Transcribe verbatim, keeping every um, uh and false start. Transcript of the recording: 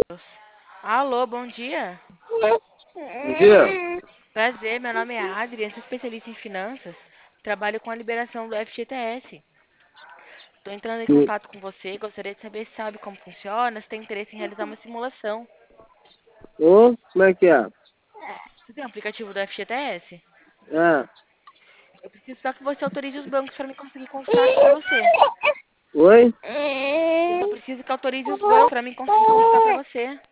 Alô, bom dia. Bom dia. Prazer, meu nome é Adriana, sou especialista em finanças. Trabalho com a liberação do F G T S. Estou entrando em Hum. contato com você, gostaria de saber se sabe como funciona, se tem interesse em realizar uma simulação. Ô, como é que é? Você tem o aplicativo do F G T S? É. Eu preciso só que você autorize os bancos para me conseguir consultar aqui para você. Oi? Eu só preciso que autorize os bancos para mim conseguir consultar para você.